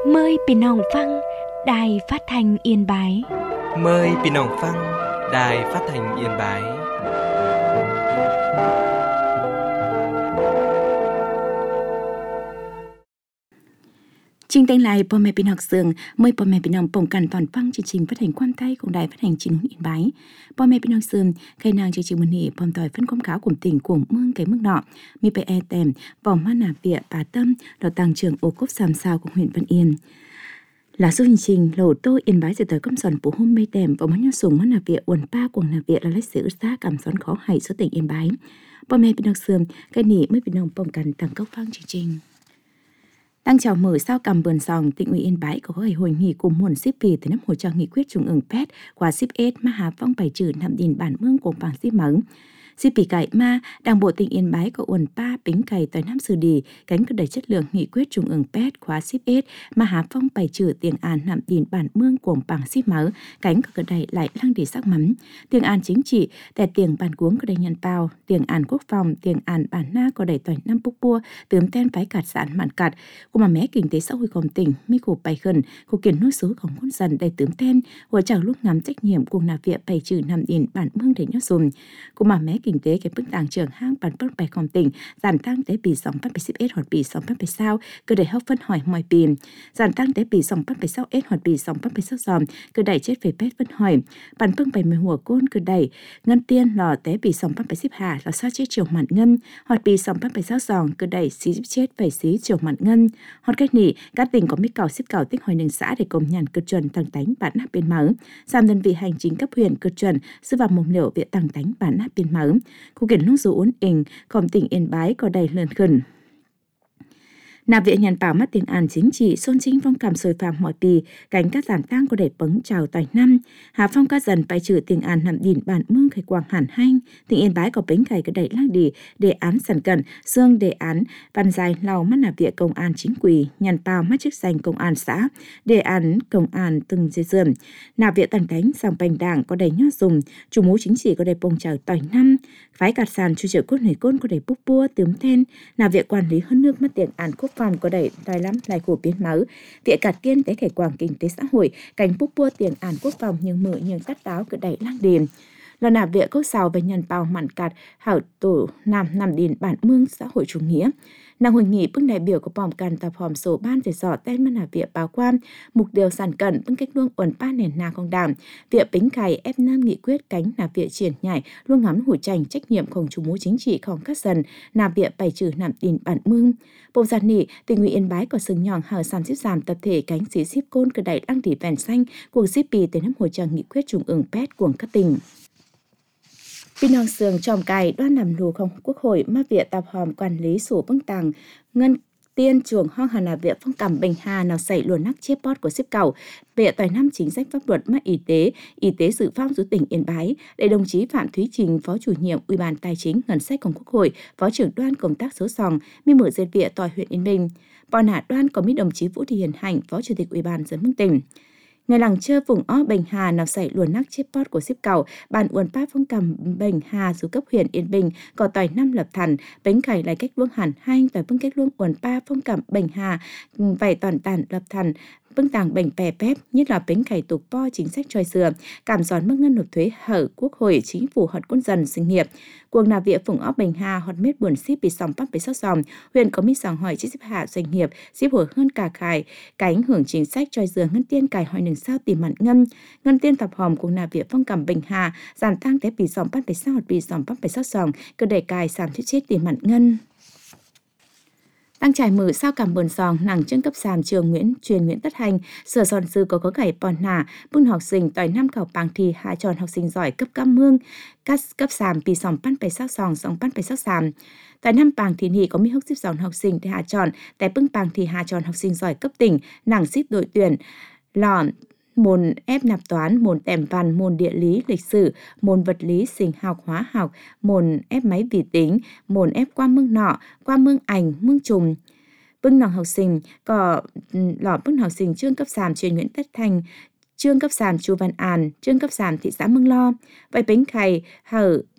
Mờiพี่น้องฟังđài phát thanh Yên Bái. Mời พี่น้องฟัง Đài Phát thanh Yên Bái. Trình tên lạiพ่อแม่พี่น้องเสืองเมื่อพ่อแม่พี่น้องป้องกันตอนฟังchương trình phát hành quan tayของđài phát hành chính Yên Bái. พ่อแม่พี่น้องเสืองใครนางchương trìnhมื้อนี้พร้อมต่อยphân công cáo của tỉnh củaเมืองcái mức nọมีไปแอแต้มvòng ma nà vịa Bà Tâm đào tăng trưởng ô cốp sàm sao của huyện Văn Yên. Là số hành trình lầu tô Yên Bái sẽ tới công sòn bố hôm mây tèm và món nhau sùng món nà vịa uẩn pa quần nà vịa là lấy sự xa cảm xón khó hay số tỉnh Yên Bái. พ่อแม่พี่น้องเสืองcái nỉ mớiพี่น้องป้องกันtăng cốcฟังchương trình. Đang chào mở sao cầm vườn sòng tỉnh ủy Yên Bái có ngày hội nghị cùng muôn ship vì từ năm hỗ trợ nghị quyết trung ương pet qua ship s mà hà phong bài trừ nằm đìn bản mương của bảng ship mắng ship bị cải ma đảng bộ tỉnh Yên Bái có uẩn pa bính cày tới năm xử đi cánh cực đầy chất lượng nghị quyết trung ương pet qua ship s mà hà phong bài trừ tiền an nằm đìn bản mương của bảng ship mắng cánh cực đầy lại lăng để sắc mắm tiền an chính trịแต่tiền bản cuống có đầy nhận bao tiền an quốc phòng tiền an bản na có đầy toàn năm bốc bua tướm ten phái cạt sản mạn cạt của mà mé kinh tế xã hội của tỉnh mi khổ bài khẩn của kiến nối sốของquân dân đầy tướm ten của chàng lúc ngắm trách nhiệm cùng là việc bài trừ nằm đìn bản mương để nhớ dùng của mà mé kinh tế cái bức tàng trưởng hang bản bức bàiของtỉnh giảm tăng tế bị sòng bắt bị ship s hoặc bị sòng bắt bị sao cứ để hấp phân hỏi mọi pin giảm tăng tế bị sòng bắt bị sao s hoặc bị sòng bắt bị sao dòm cứ đẩy chết về pet phân hỏi bản bức bài mười hùa côn cứ đẩy ngân tiên lò tế bị sòng bắt bị ship hà là sao chết chiều mặn ngân hoặc bị sòng bắt bị sao dòm cứ đẩy xí chết về xí chiều mặn ngân hoặc cách nỉ các tỉnh có mít cào ship cào tích hồi nền xã để công nhận cực chuẩn tăng tánh bản nắp biên máu giảm đơn vị hành chính cấp huyện cực chuẩn sư vào mồm liệu viện tăng tánh bản nắp biên máu khu kiến nông dù uốn ỉnh còn tỉnh Yên Bái có đầy lợn khẩn nạp viện nhàn bảo mắt tiền an chính trị xôn chính phong cảm sôi phạm mọi bì cánh các giản tăng có để bấng chào tài năm hà phong các dần bài trừ tiền an nằm đìn bản mương khởi quảng hẳn hanh tỉnh Yên Bái có bánh cày cái đẩy lăng đi đề án sản cận xương đề án văn dài lau mắt nạp viện công an chính quỳ nhàn bảo mắt chức danh công an xã đề án công an từng dây dườm nạp viện tần cánh sang bành đảng có đầy nhót dùng chủ mũ chính trị có đầy bông chào tài năm phái cạt sàn chu trợ cốt nổi côn có đầy búp bua tướng then nạp viện quản lý hơn nước mất tiền an quốc phòng có đầy đài lắm lại của biến máu viện cạt kiên tế khởi quảng kinh tế xã hội cánh búp bua tiền an quốc phòng nhưng mở nhưng tắt táo cứ đẩy lang điềm là nạp viện cốt xào về nhân bào mặn cạt hảo tổ nằm điền bản mương xã hội chủ nghĩa nàng hội nghị bưng đại biểu của bòm càn tập hòm sổ ban về dò tên mà nạp viện báo quan mục điều sản cận bưng cách luông uẩn ba nền na không đảng viện bính cày ép nam nghị quyết cánh nạp viện triển nhảy luôn ngắm hủi trành trách nhiệmของchủ mũ chính trịของcác dần nạp viện bày trừ nạp điền bản mương bộ giản nỉ tỉnh ủy Yên Bái có sừng nhọn hở sàn xếp giảm tập thể cánh xí ship côn cơ đẩy đăng tỉ vèn xanh của ship bì tới năm hội trường nghị quyết trung ương pet của các tỉnhพี่น้องเสืองจอมไก่ด้านนำรูของquốc hộiมาเวียtập hòm quản lý sổ bưng tàng ngân tiên chuồng hoang hà nà viện phong cảm bình hà nào xảy luồn nắc chiếc bót của ship cầu viện tài năm chính sách pháp luật mất y tế dự phong giúp tỉnh Yên Bái để đồng chí Phạm Thúy Trình phó chủ nhiệm Ủy ban Tài chính Ngân sách của Quốc hội phó trưởng đoan công tác số sòng mi mở diệt viện tòa huyện Yên Bình bọn hạ đoan có mi đồng chí Vũ Thị Hiền Hạnh phó chủ tịch Ủy ban dân mương tỉnh ngày làng chơi vùng ó Bình Hà nào xảy luồn nắc chiếc bót của ship cầu bàn uẩn pa phong cầm Bình Hà dù cấp huyện Yên Bình có tỏi năm lập thần bánh cày lại cách luông hẳn hai và bưng cách luông uẩn pa phong cầm Bình Hà vài toàn tàn lập thần bưng tàng bệnh pè pép nhất là bánh cày tục po chính sách trôi dừa cảm giòn mức ngân nộp thuế hở quốc hội chính phủ hoạt quân dần sinh nghiệp cuộc nạp viện phùng ó Bình Hà hoạt mết buồn ship bị sòng bắt bị sót dòm huyện có mít sòng hỏi chỉ ship hạ doanh nghiệp ship hồi hơn cả khải cánh hưởng chính sách trôi dừa ngân tiên cải hỏi nừng sao tìm mặn ngân tiên tập hòm cuộc nạp viện phong cầm Bình Hà giảm tăng tế bị sòng bắt bị sao hoạt bị sòng bắt bị sót dòm cơ đề cài giảm thiết chết tìm mặn ngân tăng trải mở sao cảm bờn sòng nàng chân cấp sàn trường Nguyễn Tất Hành sở sòn sư có gảy bòn nả bưng học sinh tỏi năm khảo bảng thì hạ tròn học sinh giỏi cấp cam mương cấp sàm bị sòng pan bày sắc sòng pan bày sắc sàm tại năm bảng thì nhị có mi hốc xếp sòng học sinh thì hạ tròn tại bưng bảng thì hạ tròn học sinh giỏi cấp tỉnh nàng xếp đội tuyển lòn môn ép nạp toán, môn tèm văn, môn địa lý, lịch sử, môn vật lý, sinh học, hóa học, môn ép máy vi tính, môn ép qua mương nọ, qua mương ảnh, mương trùng. Bưng nòng học sinh, có lọ bưng học sinh trường cấp sàm truyền Nguyễn Tất Thành, trường cấp sàm Chu Văn An, trường cấp sàm thị xã Mương Lo. Vậy bánh khay hở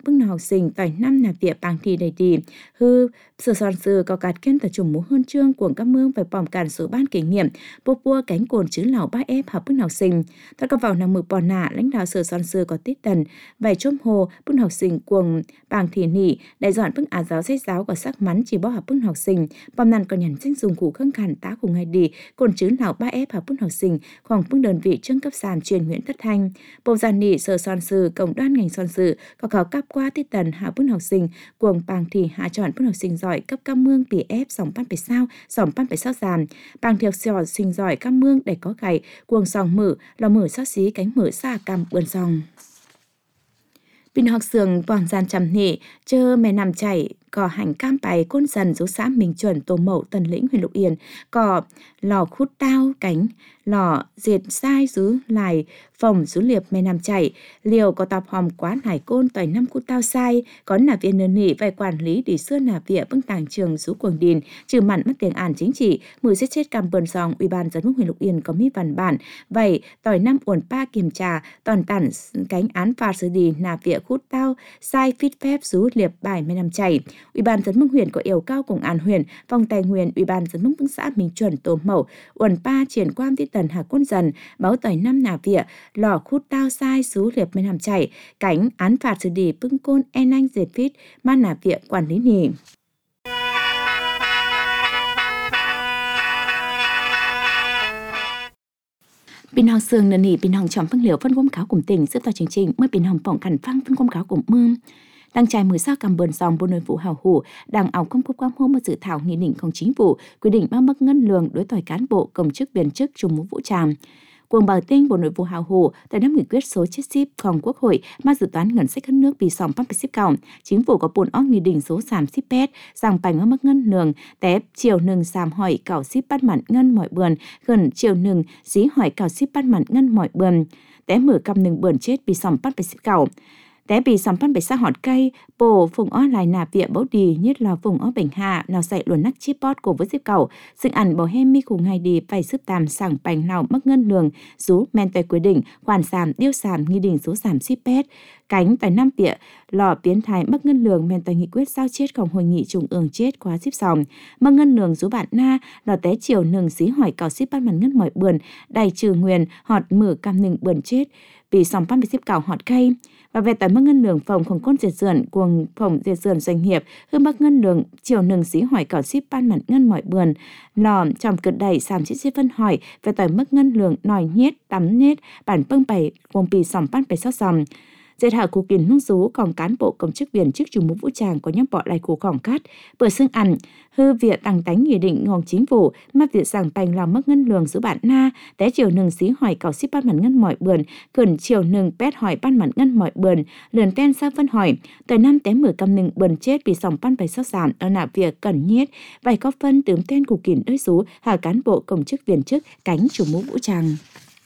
bưng nào học sinh tỏi năm là việc bằng thì đầy đi hư sự son sư có cạt kén tờ trùng mũ hơn chương của các mương phải bỏng cản số ban kinh nghiệm bua cánh cồn chứ lão ba ép học bưng học sinh thật có vào nằm mực bò nạ lãnh đạo sự son sư có tít tần vài chôm hồ bưng học sinh cuồng bằng thì nỉ đại dọn bưng giáo sách giáo có sắc mắn chỉ bỏ học bưng học sinh bom nàn còn nhằn danh dùng cụ khăng khản tá của ngày đi cồn chứ lão ba ép học bưng học sinh khoảng bưng đơn vị trưng cấp sàn truyền huyện Tất Thanh bộ giàn nỉ sở son sư cộng đoan ngành son sư có khảo cấp qua tít tần hạ bưng học sinh cuồng bằng thì hạ chọn bưng học sinh giỏi cấp cam mương bị ép sòng pan phải sao sòng pan phải sao giảm bằng thiệp sò sinh giỏi cam mương để có gầy cuồng sòng mở lò mở sát xí cánh mở xa cam bươn sòng pin học sường bòn gian chầm nị chơ mẹ nằm chảy cò hành cam bài côn dần dấu xã Minh Chuẩn Tô Mậu Tân Lĩnh huyện Lục Yên cò lò khút tao cánh lò dệt sai rú lại phòng rú liệp mẹ nằm chảy liều có tạp hòm quá nải côn tỏi năm cút tao sai có nà viên nơn nị về quản lý để xưa nà vịa bưng tàng trường rú cuồng đìn trừ mặn mất tiền án chính trị mười giết chết cam bờn sòng ủy ban dân mức huyện Lục Yên có mi văn bản vậy tỏi năm uẩn pa kiểm tra toàn tản cánh án phạt xử đi nà vịa khút tao sai phít phép rú liệp bài mẹ nằm chảy Ủy ban dân mức huyện có yêu cao cùng an huyện, phòng tài nguyên Ủy ban dân mức xã Minh Chuẩn Tô Mậu, uẩn pa triển quan tí tần hạ quân dần, báo tỏi năm nà vịa, lò khút tao sai xú liệp mới nằm chảy, cánh án phạt xử đi bưng côn en anh dệt phít, man nà vịa quản lý nỉ. Bình hòng sương nền nỉ bình hòng chọn phân liều phân công cáo cùng tỉnh xếp vào chương trình mới bình hòng bỏng khẩn phăng phân công cáo cùng mương. Đăng trai mới sao cầm bờn dòng bộ nội vụ hào hủ đảng ảo công cốc quang hôm một dự thảo nghị định không chính phủ quy định bao mức ngân lương đối tỏi cán bộ công chức viên chức trung mũ vũ trang. Cuồng bảo tinh bộ nội vụ hào hủ tại năm nghị quyết số chết shipของquốc hội mà dự toán ngân sách đất nước bị sòng bắt ship còng chính phủ có buồn óc nghị định số giảm ship pet rằng bành ở mức ngân lương tép chiều nừng giảm hỏi cảo ship bắt mặn ngân mọi bườn gần chiều nừng dí hỏi cảo ship bắt mặn ngân mọi bườn té mở cầm nừng bườn chết bị sòng bắt ship còng té bị sòng pan bể xa họt cây bồ vùng ó lại nà vịa bấu đi nhất là vùng ó bình hà nào dạy luồn nắc chip bot của với xếp cầu dựng ảnh bầu hem mi cùng ngày đi phải sức tàm sảng bành nào mắc ngân lường rú men tây quy định khoản giảm điêu giảm nghi định số giảm ship pet cánh tại năm vịa lò biến thái mắc ngân lường men tây nghị quyết sao chếtของhội nghị trung ương chết quá ship sòng mắc ngân lường rú bạn na lò té chiều nừng xí hỏi cào ship ban màn ngân mọi bườn đầy trừ nguyền họt mở cam nừng bườn chết bị sòng pan bể xếp cầu họt cây và về tại mức ngân lượng phòng không côn diệt dườn cuồng phòng diệt dườn doanh nghiệp hương mức ngân lượng chiều nừng xí hỏi cảo ship ban mặn ngân mọi bườn lò trong cực đẩy sàm chít phân hỏi về tại mức ngân lượng nòi nhét tắm nhét bản bưng bày vùng bì sòng pan bày sót sòng dệt hạ cục kiền nung rú còn cán bộ công chức viên chức trung mũ vũ trang có nhóm bọ lại củ cỏng cát bữa xương ăn hư việc tăng tánh nghị định ngòng chính phủ mà việc rằng bành làm mất ngân lường giữa bạn na té chiều nừng xí hỏi cảo ship ban mặn ngân mọi bườn cần chiều nừng pet hỏi ban mặn ngân mọi bườn lườn ten sa phân hỏi tới năm té mở cầm nừng bườn chết bị sòng pan bày sót giảm ở nạ việc cần nhiết vài có phân tướng ten cục kiền đới rú hạ cán bộ công chức viên chức cánh trung mũ vũ trang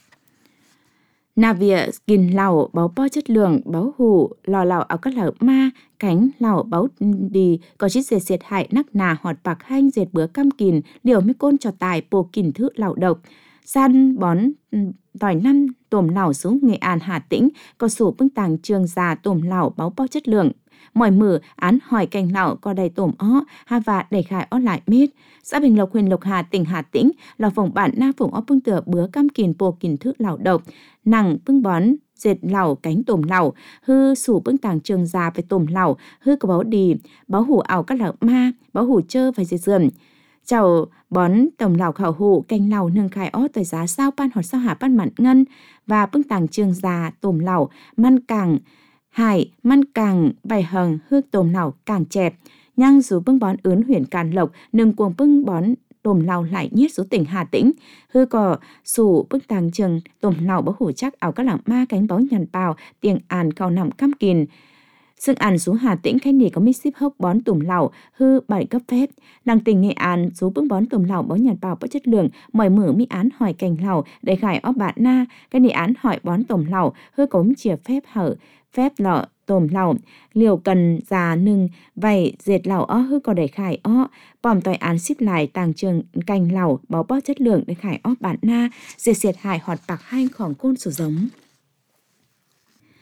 nà vịa kìn lẩu báo po chất lượng báo hủ lò lẩu áo các lẩu ma cánh lẩu báo đi có chít dệt diệt hại nắc nà họt bạc hanh dệt bữa cam kìn liều mấy côn cho tài bồ kìn thứ lẩu độc san bón tỏi năm tôm lẩu xuống Nghệ An Hà Tĩnh có sổ bưng tàng trường già tôm lẩu báo po chất lượng mọi mở án hỏi cành lẩu có đầy tôm ó ha và đẩy khai ó lại mít xã Bình Lộc huyện Lộc Hà tỉnh Hà Tĩnh là vùng bản na vùng ó bưng tựa bữa cam kìn bồ kìn thứ lẩu độc nặng bưng bón dệt lẩu cánh tôm lẩu hư sủ bưng tàng trường già về tôm lẩu hư có báo đi báo hủ ảo các lẩu ma báo hủ chơ phải dệt dườn chào bón tôm lẩu khảo hủ cành lẩu nâng khai ó tới giá sao pan hoặc sao hạ pan mặn ngân và bưng tàng trường già tôm lẩu man càng hải man càng bài hằng hư tôm lẩu càng chẹp nhang dù bưng bón ướn huyện Càn Lộc nâng cuồng bưng bón tôm lẩu lại nhiết số tỉnh Hà Tĩnh hư cò sủ bức tàng trường tôm lẩu báo hủ chắc ảo các làng ma cánh báo nhằn bào tiền àn cao nằm cam kìn Sương An xuống Hà Tĩnh khách nỉ có mít ship hốc bón tùm lẩu hư 7 cấp phép làng tỉnh Nghệ An số bưng bón tùm lẩu bón nhằn bào bất chất lượng mỏi mở mỹ án hỏi cành lẩu để khải óp bạn na cái nỉ án hỏi bón tùm lẩu hư cống chìa phép hở phép lọ tôm lẩu liều cần già nừng vầy dệt lẩu ó hư có để khải ó bòm tỏi án ship lại tàng trường cành lẩu báo bó chất lượng để khải ó bạn na diệt hại họt bạc hai khoảng côn sổ giống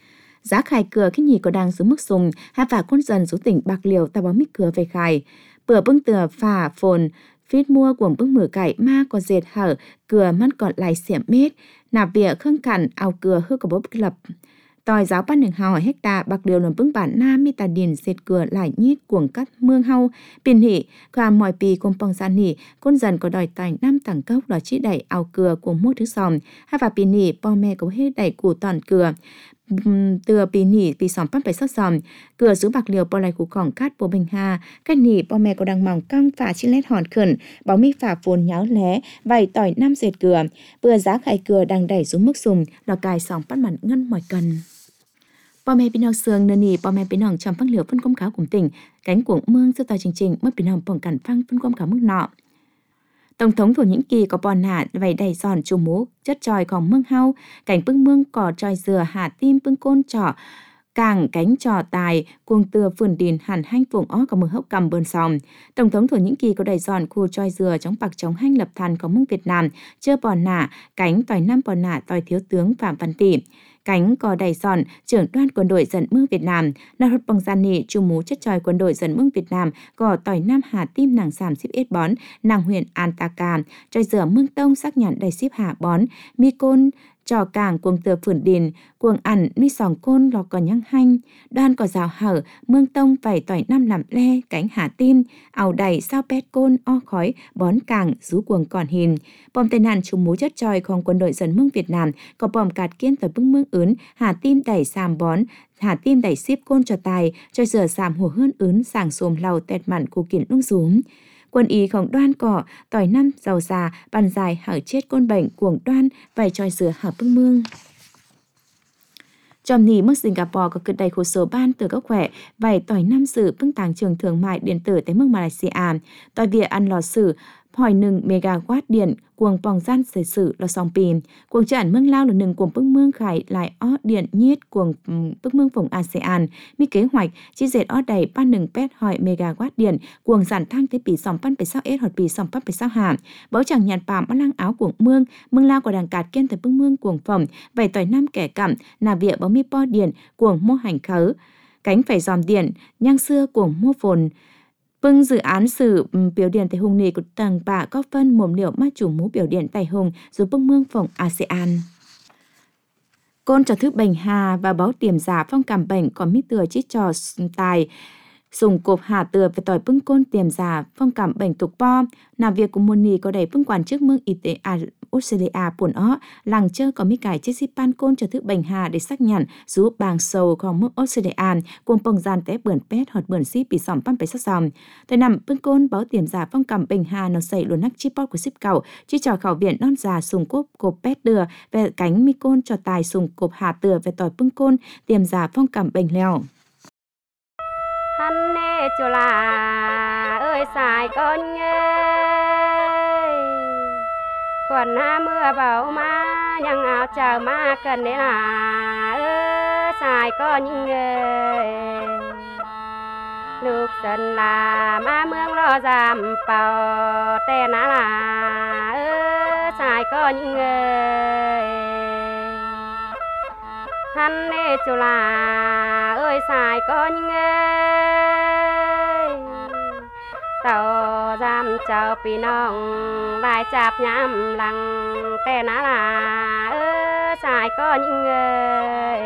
Giá khai cửa khi nhì có đang dưới mức sùng, hai và con dần xuống tỉnh Bạc Liêu ta báo mít cửa về khai. Bữa bưng tựa phả phồn, phít mua của bưng mử cải ma có dệt hở, cửa mắt còn lại xỉa mết, nạp bịa khương cản, ao cửa hư có bố bức lập. Tòi giáo ban đường hào hecta Bạc Liêu làm bưng bản na mi tà điền dệt cửa lại nhít cuồng cắt mương hau, pin hỉ, qua mọi pì cùng bong gian hỉ, con dần có đòi tài năm tảng cốc đó chỉ đẩy ao cửa của mua thứ sòm, hai và pin hỉ, po mẹ có hết đẩy củ toàn cửa. Từ pì nỉ pì sòm bắt phải sót sòm cửa giữ Bạc Liêu po lại củ cỏng cát bộ bình hà cách nỉ po mẹ có đang mỏng căng phả chi lét hòn khẩn báo mi phả phồn nháo lé vầy tỏi năm dệt cửa vừa giá khải cửa đang đẩy xuống mức sùng lò cài sòng bắt mặt ngân mỏi cần po mẹ pin sương nơ nỉ po mẹ pin trong phăng liều phân công cáo cùng tỉnh cánh cuồng mương sơ tòa trình mất pin bỏng cản phăng phân công cáo mức nọ. Tổng thống Thổ Nhĩ Kỳ có bòn hạ vầy đầy giòn chù mố chất tròi còn mương hau cảnh bưng mương cỏ tròi dừa hạ tim bưng côn trỏ càng cánh trò tài cuồng từa phườn đìn hẳn hanh vùng ó có mương hốc cầm bơn sòm. Tổng thống Thổ Nhĩ Kỳ có đầy giòn khu tròi dừa chống bạc chống hanh lập thần có mương Việt Nam chưa bòn nả cánh tòi năm bòn nả tòi thiếu tướng Phạm Văn Tỷ. Cánh có đầy giòn trưởng đoàn quân đội dẫn mương Việt Nam nà hốt bằng gian nị chu mú chất tròi quân đội dẫn mương Việt Nam có tỏi nam hà tim nàng giảm ship ít bón nàng huyện Antaka tròi rửa mương tông xác nhận đầy ship hạ bón mi côn trò cảng cuồng từa phườn đìn cuồng ẩn mi sòng côn lò còn nhăng hanh đoan có rào hở mương tông vảy tỏi năm làm le cánh hạ tim ảo đầy sao pet côn o khói bón cảng rú cuồng còn hình bom tên nạn trùng mú chất tròiของquân đội dẫn mương Việt Nam có bom cạt kiên tỏi bưng mương ướn hà tim đẩy sàm bón hà tim đẩy ship côn cho tài cho giờ sàm hồ hơn ướn sàng xồm lầu tẹt mặn cô kiện lung rúm. Quân ýของđoan cỏ tỏi năm giàu già bàn dài hở chết côn bệnh cuồng đoan vài tròi dừa hở bưng mương. Trong nỉ mức Singapore có cực đầy khổ số ban từ các khỏe vài tỏi năm sử bưng tàng trường thương mại điện tử tại mức Malaysia. Tỏi việc ăn lò sử hỏi 1 megawatt điện cuồng bong gian sử sử là song pin cuồng chản mương lao là 1 cuồng bưng mương khải lại ó điện nhiết cuồng bưng mương vùng ASEAN mi kế hoạch chi dệt ó đầy 1 pet hỏi megawatt điện cuồng giản thang thế pì sòng pan phải sao ết hoặc pì sòng pan phải sao hàm báo chẳng nhàn pàm lăng áo cuồng mương lao có đàn cạt kiên tới bưng mương cuồng phẩm vài tỏi năm kẻ cảm nà vịa báo mi po điện cuồng mô hành khớ cánh phải dòm điện nhang xưa cuồng mô phồn. Vâng, dự án sử biểu điện tại hùng nì của tầng bạ có phân mồm liệu mát chủ mũ biểu điện tại hùng rồi bưng mương phòng ASEAN. Côn trò thức bệnh hà và báo tiềm giả phong cảm bệnh có mít từa chít trò tài sùng cộp hà từa về tỏi bưng côn tiềm giả phong cảm bệnh tục po làm việc của môn nì có đầy bưng quản chức mương y tế Australia buồn ó làng chơ có mi cải chết xí pan côn cho thức bệnh hà để xác nhận giúp bàng sầu còn mương Australia cùng bông gian té bươn pet hoặc bươn xí bị sòng pan phải sát dòng tại nằm bưng côn báo tiềm giả phong cảm bệnh hà nó xảy luôn nắc chip pot của ship cầu chi trò khảo viện non già sùng cộp pet đưa về cánh mi côn cho tài sùng cộp hà từa về tỏi bưng côn tiềm giả phong cảm bệnh leo. Hắn nê cho là ơi xài con ơi còn mưa bão ma nhang áo chờ ma cần đấy là ơi xài con ơi lúc dần là ma mương lo giảm bào tên là ơi xài con ơi hắn nê cho là ơi xài con ơi tàu giam chào pì nong lại chạp nhám lăng tên là ơi xài con ơi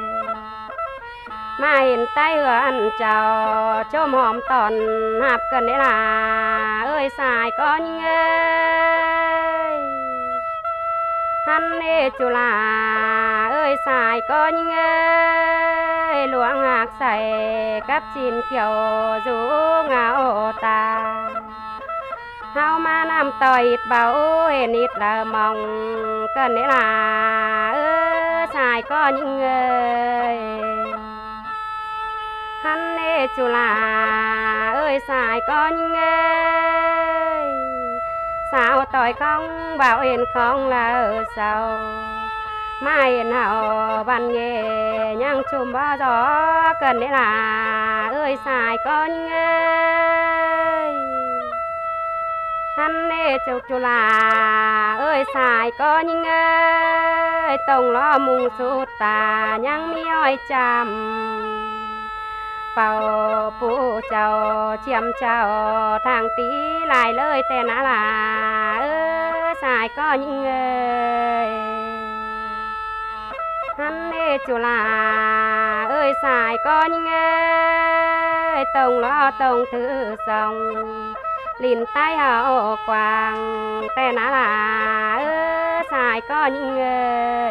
mà hiện tay ăn chào chôm hòm tòn hạp cần đấy là ơi xài con ơi hắn nê cho là ơi xài con ơi luồng hạc xài cắp chín kiểu rú ngao ta hao ma nam tỏi ít bảo hên ít là mong cần đấy là ơi xài con ơi hắn nê cho là ơi xài con ơi sao tỏi không bảo hiền không là sao mai hiền hậu ban nghề nhang chùm bao gió cần đấy là ơi xài con ơi hắn nê nê châu chu là ơi xài có những ơi tông lo mùng sút tà nhang mi oi chăm bao pu chào chiêm chào thằng tí lại lời tên là ơi xài có những ơi hắn nê chu là ơi xài có những ơi tông lo tông thứ sông liền tay hậu quàng tên là ơi xài có những người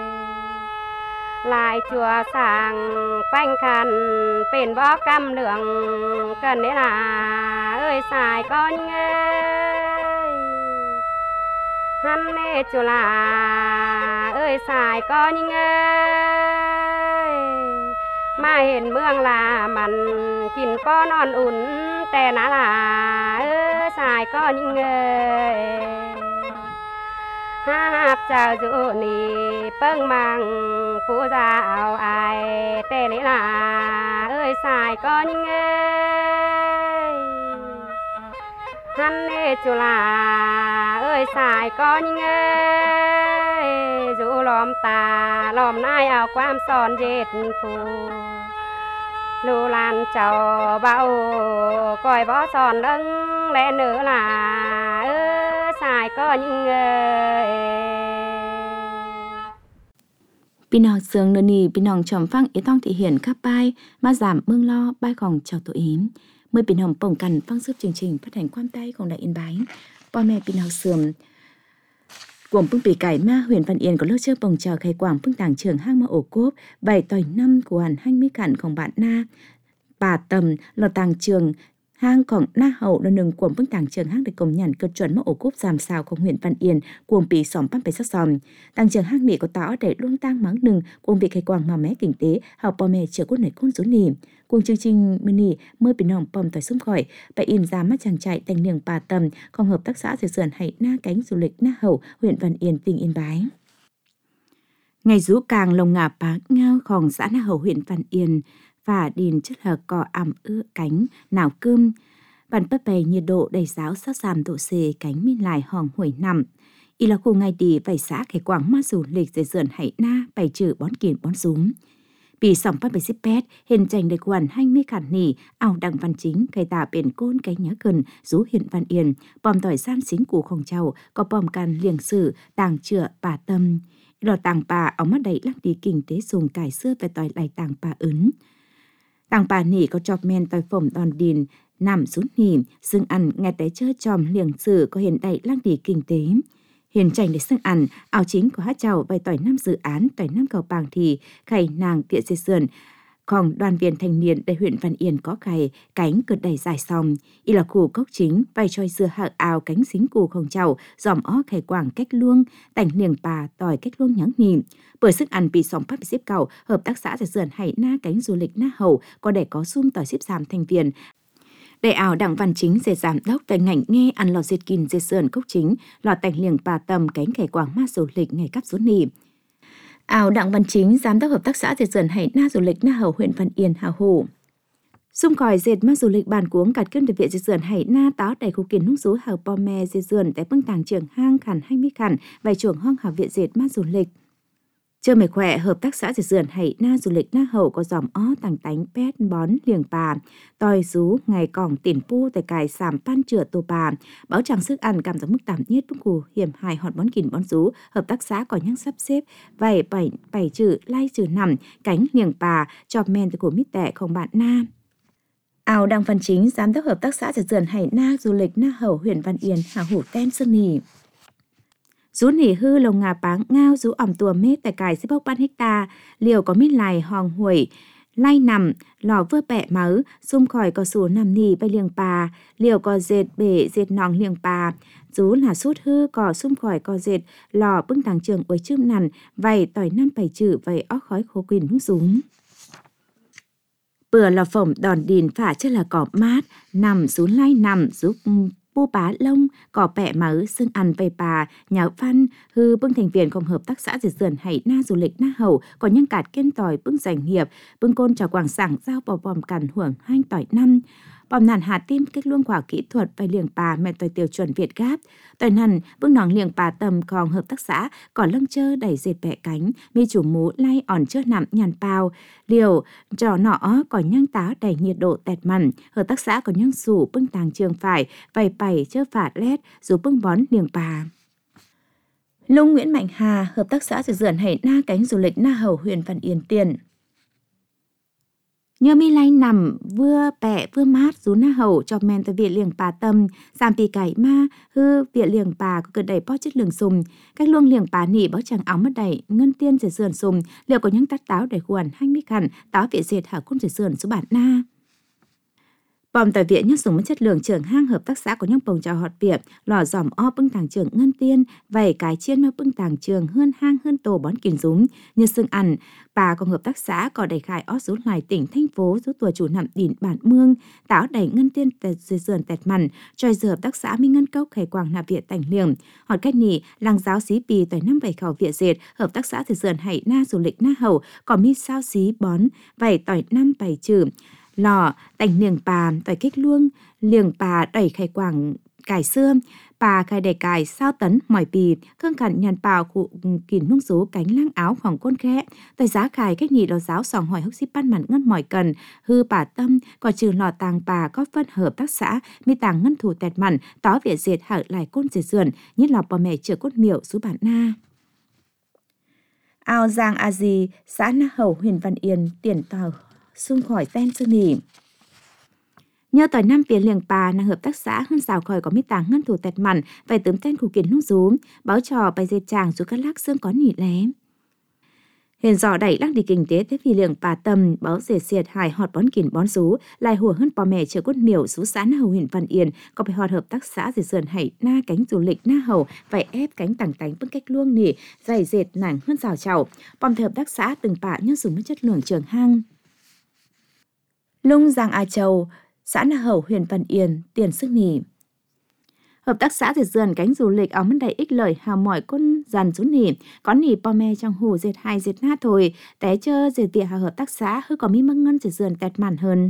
lại chùa sàng quanh khăn bên bó cam lượng cần đấy là ơi xài có những người hắn nê chùa là ơi xài có những người mà hiện mương là mặn kín có non ủn tên là ơi xài có những người hát chào dụ nì bưng mang phú dạo ai tên là ơi xài có những người hắn nê chu là ơi xài có những người dụ lòm tà lòm nai áo quam son dệt phù lù lan chào bao coi bó son lưng lẽ nữa là ơi xài có những người พี่น้องเสืองเนนีพี่น้องชมฟังอีต้องที่เห็นข้าป้ายมาสามเมืองล่อป้ายของเจ้าตัวเองเมื่อพี่น้องป้องกันฟังซึบจริงๆพัฒนาความใต้ของđại yên báiพ่อแม่พี่น้องเสื่อมกลุ่มพึ่งปีไก่มาhuyện Văn Yên có lớp chơi bồng chào khai quảngพึ่งต่างtrường hangมาโอโกบbảyต่อยnăm của hàn hanh mỹ cảnของbạn na bà tầm lọtต่างtrường hangของหน้าเห่าđợtหนึ่งกลุ่มพึ่งต่างtrường hang để công nhận cơ chuẩnมาโอโกบgiảm sàoของhuyện Văn Yên กลุ่มปี2ปั้นไปซักซอมต่างtrường hangนี้ก็ต่อได้ล่วงตั้งมั้งหนึ่งกลุ่มปีไข่กวางมาแม้กิ่งเต๋เห่าปอแม่เชื่อกุ้นไหนกุ้นสุนีกลุ่มchương trìnhมื้อนี้เมื่อพี่น้องปอมต่อยซุ้มข่อยไปอินra mắt chàng chạy thành niềng bà tầm ของhợp tác xã Dệt Sườn hay Na Cánh du lịch Na Hậu huyện Văn Yên tỉnh Yên Bái ngày rú càng lồng ngà bá ngaoของxã Na Hậu huyện Văn Yên và điền chất hợp cỏ ẩm ưa cánh nào cơm bản bất bày nhiệt độ đầy giáo sát giảm độ C cánh miên lại hòn huổi nằm y là khu ngày đi vài xã khai quảng ma du lịch Dệt Sườn hay Na bày trừ bón kiển bón súmปี2018เห็นจังได้กวนให้มีขันหนีเอาดังวันจิงไก่ตาเป็นก้นไก่เนื้อเกินรู้เห็นวันเอียนปอมต่อยสร้างสิงกูของเจ้าก็ปอมกันเลี้ยงสื่อต่างเชื่อป่าตำหลอดต่างป่าเอามาได้ลักดีกิ่งเตะส่งไก่เสื้อไปต่อยไหลต่างป่าอื่นต่างป่าหนีก็จอบแมนต่อยฝมตอนดินนำสุดหนีซึ่งอันไงแต่เชื่อจอมเลี้ยงสื่อก็เห็นได้ลักดีกิ่งเตะhiện tranh để xưng ăn áo chính của hát chào bày tỏi năm dự án tỏi năm cầu bàng thì khải nàng tiện Dệt Sườn còn đoàn viên thanh niên tại huyện Văn Yên có khải cánh cực đầy dài sòng y là khu cốc chính bày trôi dưa hạ áo cánh xính cù không chào dòm ó khải quảng cách luông tảnh niềng bà tỏi cách luông nhắng nhìm bởi sức ăn bị sòng phát bị xếp cầu hợp tác xã Dệt Sườn hay Na Cánh du lịch Na Hậu có để có sum tỏi xếp giảm thành viên đại ảo đặng văn chính dệt giám đốc tại ngành nghe ăn lò dệt kín Dệt Sườn cốc chính lò tành liềng bà tầm cánh khải quảng ma du lịch ngày cắp số nỉ ảo đặng văn chính giám đốc hợp tác xã Dệt Sườn hay Na du lịch Na Hậu huyện Văn Yên hào hổ xung còi dệt ma du lịch bàn cuống cạt cơn được viện Dệt Sườn hay Na táo đầy khu kiến nung số hào po me Dệt Sườn tại bưng tàng trường hang khẩn hay mi khẩn vài chuồng hong hào viện dệt ma du lịch chưa mày khỏe hợp tác xã Dệt Sườn hay Na du lịch Na Hậu có dòm ó tàng tánh pet bón liềng bà tòi rú ngày còng tiền pu tại cài sàm pan chữa tô bà báo chẳng sức ăn cảm giác mức tạm nhất bức cù hiểm hài hòn bón kìn bón rú hợp tác xã có nhang sắp xếp vài bảy chữ lai chữ nằm cánh liềng bà chọp men từ cổ mít tẻ không bạn na ảo đăng văn chính giám đốc hợp tác xã Dệt Sườn hay Na du lịch Na Hậu huyện Văn Yên hào hủ tem sơn nỉ rú nỉ hư lồng ngà báng ngao rú ỏm tùa mết tại cài xếp bốc ban hecta liều có mít lài hòn huổi lay nằm lò vơ bẹ máu xung khỏi có số nằm nỉ bay liềng bà liều có dệt bể dệt nòng liềng bà rú là sút hư có xung khỏi có dệt lò bưng tàng trường với chươm nằn vầy tỏi năm bảy chữ vầy óc khói khô quỳnh húng rúng bữa lò phỏng đòn đìn phả chất là cỏ mát nằm rú lay nằm giúp pu bá lông cỏ bẹ máu xương ăn về bà nháo văn hư bưng thành viênของhợp tác xã Dệt Sườn hay Na du lịch Na Hậu có nhân cạt kiên tỏi bưng doanh nghiệp bưng côn trào quảng sảng giao bò bòm cằn hưởng hanh tỏi năm bom nàn hà tim cách luông quả kỹ thuật và liềng bà mẹ tỏi tiêu chuẩn Việt Gáp. Tỏi nằn bước nòng liềng bà tầm còn hợp tác xã còn lâng chơ đẩy dệt bẹ cánh mi chủ mũ lay ỏn chơ nằm nhàn bao liều trò nọ còn nhang táo đẩy nhiệt độ tẹt mặn. Hợp tác xã còn nhang sủ bưng tàng trường phải vầy pẩy chơ phạt lét dù bưng bón liềng bà. Lung Nguyễn Mạnh Hà, hợp tác xã dườn hẩy na cánh du lịch Na Hầu huyện Văn Yên Tiền. Nhớ mi lay nằm vừa bẹ vừa mát rú Na Hầu cho men tới viện liềng bà tâm giảm pì cải ma hư viện liềng bà có cần đẩy po chất lượng sùng cách luông liềng bà nỉ báo chẳng áo mất đẩy ngân tiên dệt sườn sùng liệu có những tát táo đẩy guồn hanh mi khẩn táo viện dệt hở côn dệt sườn số bản na. Bòm tỏi viện nhắc dùng mất chất lượng trưởng hang hợp tác xã có những bồng trào họt viện lò dòm o bưng tàng trường ngân tiên vầy cái chiên mà bưng tàng trường hơn hang hơn tổ bón kìn rúm như xương ăn bà còn hợp tác xã có đẩy khai ót rú lại tỉnh thành phố rú tuổi chủ nằm đỉnh bản mương táo đẩy ngân tiên tẹt dưới sườn tẹt mặn trôi giờ hợp tác xã minh ngân cốc khải quảng nạp viện tành liềng họt cách nỉ làng giáo xí pì tỏi năm vầy khẩu viện dệt hợp tác xã dưới sườn hãy na du lịch Na Hầu còn mi sao xí bón vầy tỏi năm vầy trừ lò tành liềng bà tỏi kích luông liềng bà đẩy khai quảng cải xưa bà khai đầy cải sao tấn mỏi bì khương khẩn nhàn bào cụ kìm nung rú cánh lang áo khoảng côn khẽ tỏi giá khai cách nhị lò giáo sòng hỏi hốc xí ban mặn ngân mỏi cần hư bà tâm còn trừ lò tàng bà có phân hợp tác xã mi tàng ngân thủ tẹt mặn tó viện dệt hở lại côn dệt sườn nhất lò bò mẹ chữa cốt miệu sú bản na. Ao Giang A Di xã Na Hầu huyện Văn Yên tiền tàu xung khỏi ven sơn nỉ. Nhờ tỏi năm viện liềng bà năng hợp tác xã hơn rào khỏi có mi tàng ngân thủ tẹt mặn vài tấm tên khu kiến nung rú báo trò bài dệt tràng dù các lác xương có nỉ lé. Hiện dò đẩy lắc đi kinh tế thế vì liềng bà tầm báo dệt xiệt hải họt bón kìn bón rú lại hùa hơn bò mẹ chờ cốt miểu rú xã Na Hầu huyện Văn Yên có phải họt hợp tác xã dệt sườn hãy na cánh du lịch Na Hầu phải ép cánh tảng tánh bưng cách luông nỉ dày dệt nảng hơn rào chảo bòm hợp tác xã từng bạ nhớ dùng mất chất lượng trường hang. Lung Giang A Châu, xã Na Hầu huyện Văn Yên, tiền sức nỉ. Hợp tác xã dệt sườn cánh du lịch áo mất đầy ích lợi hào mỏi con dàn rú nỉ, có nỉ po me trong hù dệt hai dệt na thôi, té chơ dệt tiệ hợp tác xã hư có mi măng ngân dệt sườn tẹt màn hơn.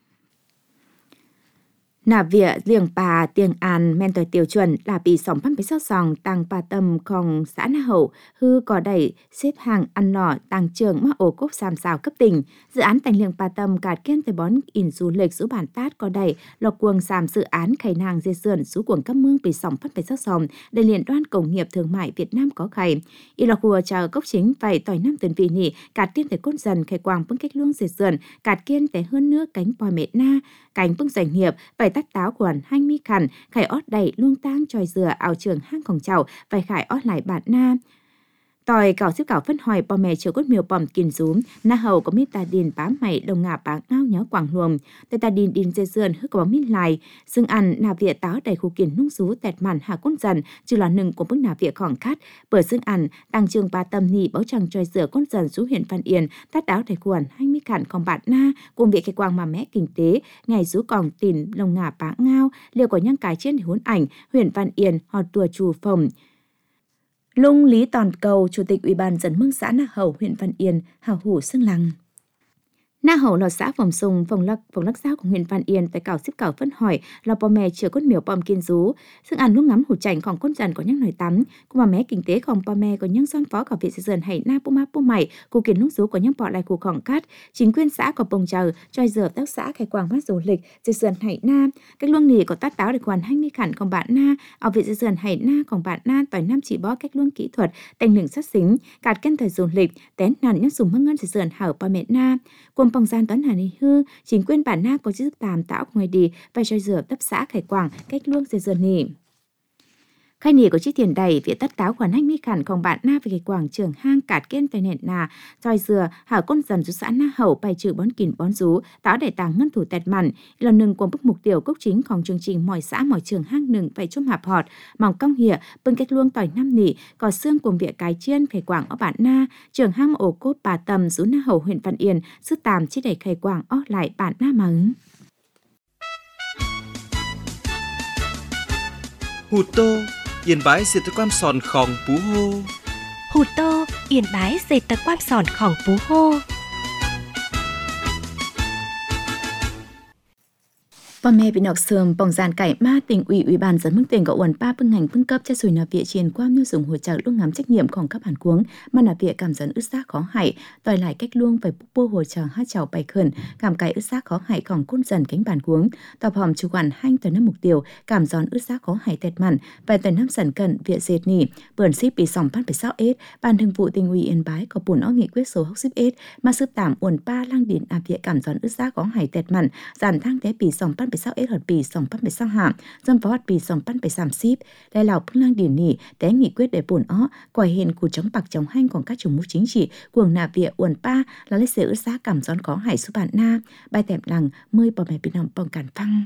Nà vỉa liềng bà tiền an men tỏi tiêu chuẩn là bị sòng phát bế sao sòng tăng bà tâm còn xã Na Hầu hư có đẩy xếp hàng ăn nọ tăng trường mắc ổ cốp xàm xào cấp tỉnh dự án tành liềng bà tâm cạt kiên tới bón in du lịch số bản tát có đẩy lộc cuồng xàm dự án khải nàng dê sườn số cuồng cấp mương bị sòng phát bế sao sòng để liên đoan công nghiệp thương mại Việt Nam có khải y lộc hùa chờ cốc chính vậy tỏi năm tuần vị nỉ cạt kiên tới cốt dần khải quang bưng cách luông dê sườn cạt kiên tới hơn nước cánh bò mẹ na cánh bưng doanh nghiệp vậy tắt táo quần hanh mi khẩn khải ót đầy luông tang tròi dừa ảo trường hang khổng chảo vài khải ót lại bản na tỏi cảo xếp cảo phân hỏi bò mẹ chiều cốt miều bòm kìn rúm Na Hầu có mít tà điền bám mày đồng ngà bá ngao nhó quảng luồng tây tà điền điền dê dườn hư có bò mít lại xương ăn nà vịa táo đầy khu kìn nung rú tẹt màn hạ côn dần trừ là nừng của bức nà vịa khỏng khát bởi xương ăn tăng trường bà tâm nỉ báo chẳng tròi dừa côn dần rú huyện Văn Yên tát áo đầy quần hanh mi khẩn không bạn na cùng việc cái quang mà mẹ kinh tế ngày rú còng tìn lồng ngà bá ngao liệu có nhang cái trên huấn ảnh huyện Văn Yên họt tùa chù phòng. Lung Lý Toàn Cầu, Chủ tịch Ủy ban Dân Mương xã Na Hầu huyện Văn Yên, hào hủ xương lăng. Na Hầu là xã phòng sùng, phòng lắc giáo của huyện Văn Yên tại cảo xếp cảo phân hỏi là bò mẹ chữa cốt miểu bòm kiên rú, xương ăn lúc ngắm hủ chảnh còn cốt dần có nhang nồi tắm, cùng mà mẹ kinh tế còn bò mẹ có nhang son phó cả vị dần hãy na pu ma pu mày, cụ kiên lúc rú có nhang bọ lại cụ khỏng cát, chính quyền xã có bồng chờ cho giờ tác xã khai quảng mắt du lịch dần hãy na, cách luông nỉ có tát táo để hoàn hanh mi khẩn còn bạn na, ở vị dần hãy na còn bạn na tỏi năm chỉ bó cách luông kỹ thuật, tành lửng sát xính, cạt kén thời du lịch, tén nàn nhắc dùng măng ngân dần hảo bò mẹ na, cùng phòng gian toán hà ni hư chính quyền bản na có chức tàm tạo ngoài đi và cho rửa tấp xã khải quảng cách luông dây dần nỉ khai nỉ có chiếc tiền đầy việc tất táo khoản hanh mi khẩnของbạn na về cái quảng trường hang cạt kiên về nền nà tròi dừa hảo con dần rú xã Na Hầu bài trừ bón kìn bón rú táo để tàng ngân thủ tẹt mặn lần nừng của bức mục tiêu cốc chínhของchương trình mọi xã mọi trường hang nừng phải chôm hạp họt mỏng cong hỉa bưng cách luông tỏi năm nỉ có xương cùng việc cái chiên khải quảng ở bản na trường hang ổ cốt bà tầm rú Na Hầu huyện Văn Yên sức tàm chỉ để khải quảng ót lại bản na mắng Hụt tô Yên bái dệt tơ quan sòn khòng pú hô. Hụt tô, Yên bái dệt tơ quan sòn khòng pú hô. พ่อแม่พี่น้องเสริมปองจานไก่มาtỉnh ủy ban dân mức tỉnh có uẩn ba bưng ngành bưng cấp cho sùi nạp viện truyền qua nhu dùng hỗ trợ lúc ngắm trách nhiệmของcác bản cuống mà nạp viện cảm dẫn ức xác khó hại đòi lại cách luông phải bố hỗ trợ hát chào bài khẩn cảm cải ức xác khó hạiของcôn dần cánh bản cuống tập hòm chủ quản hanh tới năm mục tiêu cảm gión ức xác khó hại tẹt mặn vài tới năm sần cận viện dệt nỉ bươn ship bị sòng phát phải sao ết ban thường vụ tỉnh ủy Yên Bái có bổn ó nghị quyết số 60 mà sướp tạm uẩn ba lang điện nạp viện cảm gión ức xác khó hại tẹt mặn giàn thang té bị sòng phát phải sao ết hợp bị sòng phát phải sao hạm dân phó bị sòng phát phải giảm ship đại lão phương lang điển nỉ té nghị quyết để bổn ó quài hiện của chống bạc chống hanhของcác chủ mưu chính trị cuồng nạp viện uẩn ba là lấy sự ức xác cảm gión có hại số bản na bài tẹm lằng mơi bỏ mẹ bị nòng bong cản phăng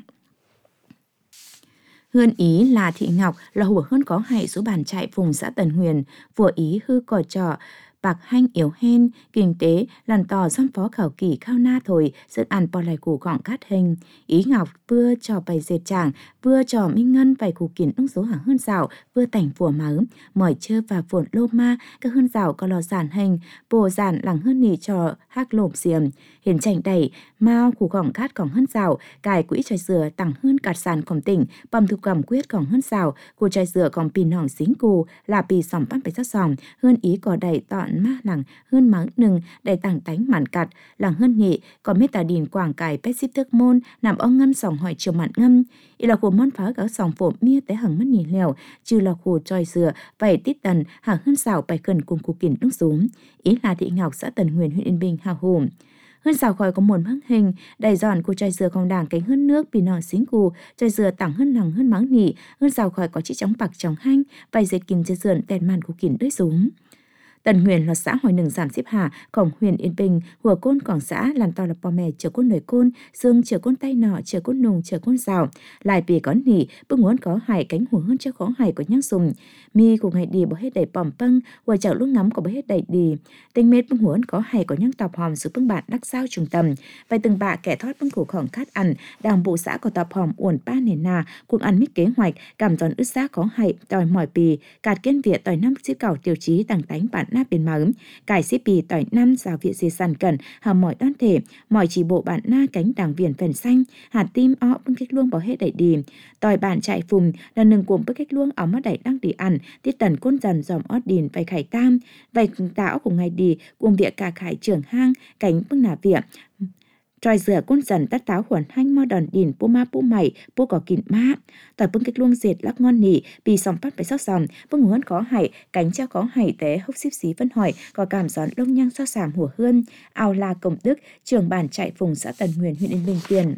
Hương ý là Thị Ngọc là hùa hơn có hại số bản trại vùng xã Tần Huyền, vừa ý hư cò trọ, bạc hanh yếu hen, kinh tế, làn tò xăm phó khảo kỳ khao na thổi, sức ăn bò lại củ gọng cát hình. Ý Ngọc vừa trò bày dệt tràng, vừa trò minh ngân vài củ kiến ung số hàng hơn rào, vừa tảnh phùa máu, mỏi chơ và phồn lô ma, các hơn rào có lò giản hình, bồ giản lằng hơn nì trò hác lộp xiềm. Hiền chảnh đầy, mao củ gọng cát còn hơn rào, cài quỹ tròi dừa tặng hơn cạt sàn còn tỉnh, bầm thực cầm quyết còn hơn rào, củ tròi dừa còn pì nòng xính cù, là pì sòng bắt phải sát sòng, hơn ý có đầy tọn ma lằng hơn mắng nừng đầy tảng tánh mặn cặt lằng hơn nhị còn mét tà đìn quảng cải pet ship tước môn nằm ong ngân sòng hỏi chiều mặn ngâm ý là khu món phá các sòng phổ mía té hằng mất nhì lèo trừ là khu tròi dừa vậy tít tần hàng hơn xào bài cần cùng cụ kiển nước xuống ý là Thị Ngọc xã Tần Huyền huyện Yên Bình hào hùng hơn xào khỏi có một hắc hình đầy giòn của tròi dừa không đảng cánh hơn nước vì nọ xính cù tròi dừa tặng hơn lằng hơn mắng nỉ hơn xào khỏi có chiếc chóng bạc chóng hanh vài dệt kìm dệt sườn tèn màn của kiển đới xuống Tần Huyền là xã hỏi nừng giảm xếp hà, cổng huyện Yên Bình, hùa côn cổng xã, làm to là bò mè chở côn nổi côn, dương chở côn tay nọ, chở côn nùng, chở côn rào, lại bì có nỉ, bước muốn có hải cánh hùa hơn cho có hải của nhang sùng, mi của ngày đi bỏ hết đầy bòm pâng, hùa chảo lúc ngắm của bỏ hết đầy đi, tinh mết bước muốn có hải của nhang tọp hòm giúp bưng bạn đắc sao trung tâm, vài từng bạ kẻ thoát bưng cổ khổng cát ăn, đảng bộ xã có tọp hòm uẩn ba nền nà, cùng ăn mít kế hoạch, cảm giòn ướt xác có hải, tỏi mỏi bì, cạt kiên việt tỏi năm xíu cảo tiêu chí tàng tánh bạn bên máu cải xếp bì tỏi năm rào viện dì sàn cẩn hầm mỏi đoan thể mỏi chỉ bộ bản na cánh đảng viền phèn xanh hạt tim ó bưng cách luông bỏ hết đẩy đi tỏi bản chạy phùng là nừng cuồng bưng cách luông áo mắt đẩy đang đi ăn tiết tần côn dần dòm ót đìn vài khải tam vài tảo của ngày đi cuồng viện cả khải trưởng hang cánh bưng nà viện tròi dừa côn dần tắt táo khuẩn hanh mo đòn đìn pu ma pu mày pu cỏ kịn ma tỏi bưng cách luông dệt lắc ngon nỉ bì sòng phát phải sót sòng bưng huấn có hảy cánh cha có hảy té hốc xíp xí phân hỏi có cảm gión lông nhang sao sàm hùa hươn ao la Cổng Đức trưởng bản trại vùng xã Tần Huyền huyện Yên Bình tiền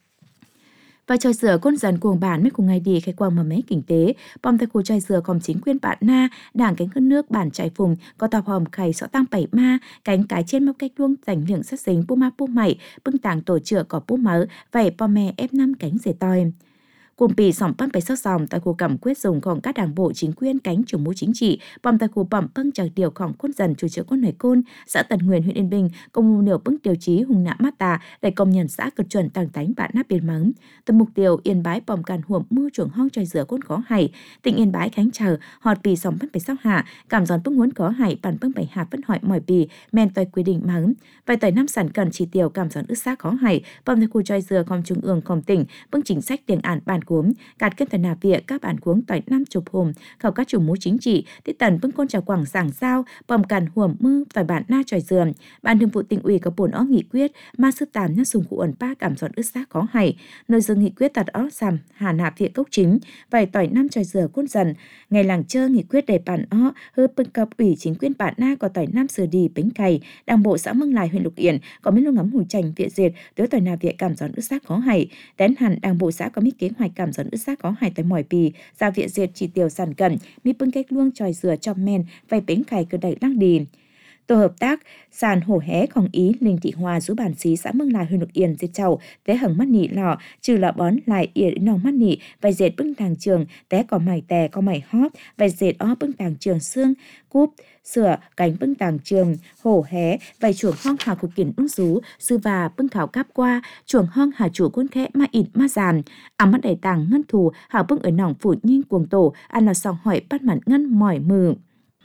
và tròi dừa côn dần cuồng bản mấy cùng ngày đi khai quang mà mấy kinh tế bom tay khu tròi dừa còn chính quyền bạn na đảng cánh hơn nước bản trại phùng có tàu hòm khải sọ tăng bảy ma cánh cái trên móc cách luông rảnh miệng sát dính pu ma pu mày bưng tàng tổ trưởng có pu mớ vậy po mè F5 cánh dề tòi cùng bì sòng băm phải sót sòng tại khu cầm quyết dùngของcác đảng bộ chính quyền cánh chủ mưu chính trị bom tại khu bẩm bưng chào điềuของcôn dần chủ trưởng côn hải côn xã Tần Huyền huyện Yên Bình công nêu bưng tiêu chí hùng nã mát tà để công nhận xã cực chuẩn tàng tánh bạn nắp biên mắng từ mục tiêu Yên Bái bom càn huộm mưa chuồng hong tròi dừa côn có hải tỉnh Yên Bái khánh chờ họt bì sòng băm phải sao hạ cảm giòn bưng muốn có hải bản bưng bảy hạ phân hỏi mỏi bì men tòi quy định mắng vài tỏi năm sản cần chỉ tiêu cảm giòn ức xác có hải bom tại khu tròi dừa còn trung ương còn tỉnh bưng chính sách tiền ản bản cuống cạt kết thần nà viện các bản cuống tỏi 50 hôm khảo các chủ mưu chính trị tiết tần bưng côn trào quảng giảng giao bầm càn huồm mư tỏi bản na tròi dừa ban thường vụ tỉnh ủy có bổn ó nghị quyết ma sư tàm nhất dùng cụ ẩn ba cảm giòn ướt xác có hài nơi dương nghị quyết tạt ó sàm hà nạp viện cốc chính vài tỏi 5 tròi dừa côn dần ngày làng chơ nghị quyết để bản ó hư bưng cấp ủy chính quyền bản na có tỏi 5 sửa đi bánh cày đảng bộ xã Mương Lài huyện Lục Yên có mấy lô ngắm hùi chành viện dệt tới tỏi nà viện cảm giòn ướt xác có hài đến hẳn đảng bộ xã có mấy kế hoạch cảm giòn ướt xác có hài tới mỏi bì giao viện dệt chỉ tiêu sản cẩn mi bưng cách luông tròi dừa cho men vài bánh cày cơ đẩy lăng đi tổ hợp tác sàn hổ héของý Linh Thị Hòa giúp bản xí xã Mương Lài huyện Lục Yên dệt chầu té hằng mắt nỉ lò trừ lọ bón lại yên nòng mắt nỉ vài dệt bưng tàng trường té có mày tè có mày hóp vài dệt ó bưng tàng trường xương cúp sửa cánh bưng tàng trường hổ hé vài chuồng hong hà cục kiển ung rú sư và bưng khảo cáp qua chuồng hong hà chủ côn khẽ ma ịn ma giàn ám mắt đầy tàng ngân thù hà bưng ở nòng phủ nhanh cuồng tổ ăn là sòng hỏi bắt mặn ngân mỏi mừ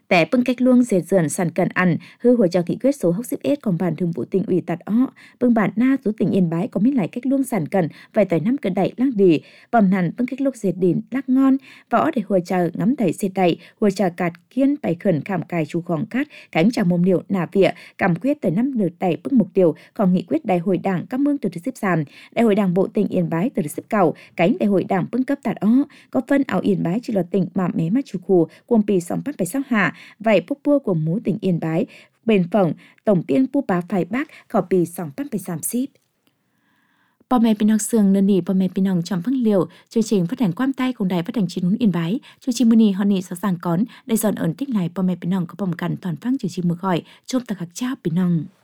Tại bưng cách luông dệt dườn sản cần ăn, hư hồi cho nghị quyết số 61 ของbản thường vụ tỉnh ủy tạt ó, bưng bản na số tỉnh Yên Bái có miết lại cách luông sản cần, vài tỏi năm cận đẩy lăng đi, bầm nằn bưng cách luông dệt đỉnh lắc ngon, võ để hồi chờ ngắm thầy dệt đẩy, hồi chờ cạt kiên bày khẩn khảm cài chú khòng cát, cánh chào mồm liệu nà vịa, cảm quyết tỏi năm lượt đẩy bưng mục tiêu, còn nghị quyết đại hội đảng các mương từ xếp sàn, đại hội đảng bộ tỉnh Yên Bái từ xếp cầu, cánh đại hội đảng bưng cấp tạt ó, có phân ảo Yên Bái chỉ là tỉnh mà mé mắt chủ khu, cuồng pì sòng bắt phải sao hạ, vậy bốc bua của mú tỉnh Yên Bái, bền phỏng, tổng tiên pu bá phải bác, khảo pì sòng bắt phải giảm ship. Bà mẹ Pinong Sương nâng nỉ bà mẹ Pinong trong phân liều, chương trình phát hành quan tay cùng đài phát hành truyền hình Yên Bái, chương trình muni hòn nỉ sẵn sàng cón, đây dọn ẩn tích lại bà mẹ Pinong có bồng cằn toàn phăng chương trình mực hỏi, chôm tạc hạc trao Pinong.